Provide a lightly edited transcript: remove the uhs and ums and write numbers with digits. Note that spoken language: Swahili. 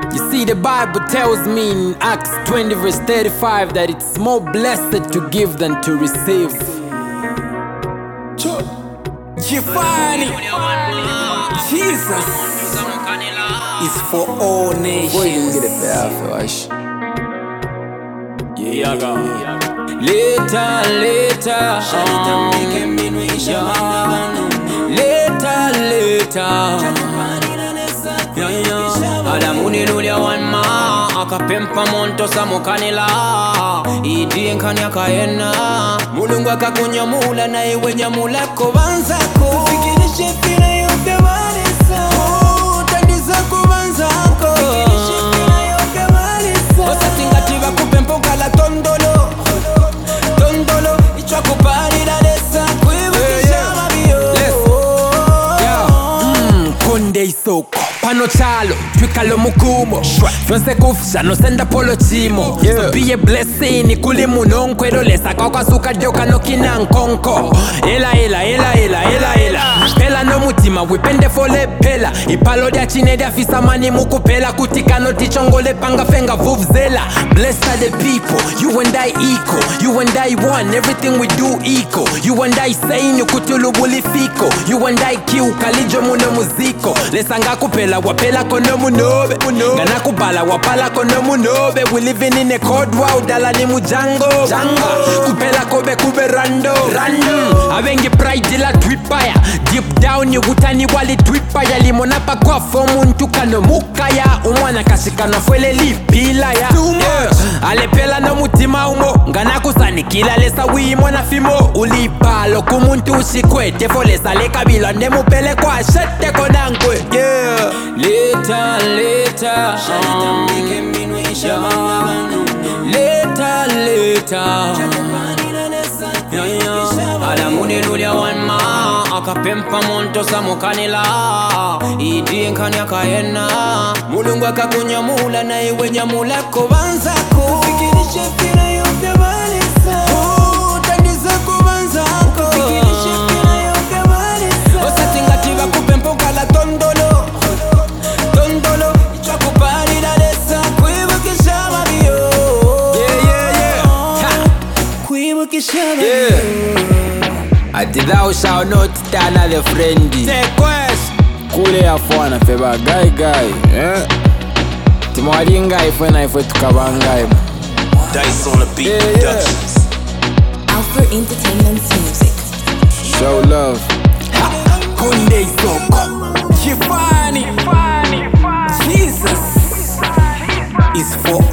You see, the Bible tells me in Acts 20 verse 35 that it's more blessed to give than to receive. Jifani, Jesus is for all nations. Boy, you get it better, Alamuni lulia wanma akapempa monto samukanila idi nkanya kaena mulungu akakunyamula na iwe nyamula kubanzako kufikirishe fina yote walisa utandiza kubanzako kufikirishe fina yote walisa osatingatiba kupempa kala tondolo tondolo ichwa kuparira lesa kuibukisha mabio Konde isoko pano chalo twikalo mukumo Fyonse kufisha no senda polo chimo So be a blessing kuli munonkwero lesa kwa suka joka no kinankonko Ela Pela no mutima wipende fole pela Ipalo dia chine dia fisamani mukupela Kutika no tichongole panga fenga vuvzela Blessed are the people, you and I equal You and I one, everything we do equal You and I saying kutulu bulifiko You and I kiu kalijo muno muziko Lesanga kupela wapela kono munobe Gana kubala wapala kono munobe We living in a cold world dala ni mujango Kupela kobe kube rando Abengi pride la twipaya Deep down you gutani wali twipaya Limona pa kwa fomu ntukano mukaya Umwana kashikana fwele lipila ya Alepela no mutima umo Ngana kusani kila lesa wimo na fimo Ulipalo kumuntu ushikwete Folesa le kabila nemu pele kwa shete konankwe Later Alamuni lulia wanma akapempa monto samukanila idi nkanya kaena mulungu akakunyamula na iwe nyamula kubanzako kufikirishe fina yote walisa utandiza kubanzako kufikirishe fina yote walisa osatingatiba kupempa kala tondolo tondolo ichwa kuparira lesa kuibukisha mabio kuibukisha mabio Ati thou shalt not stand as a friend. Take quest kule yafwana feba guy Timwali ngai fwena ifwe tukabangai Dice on the beat productions. Alpha Entertainment Music. Show love. Konde isoko Jifani, Jesus is for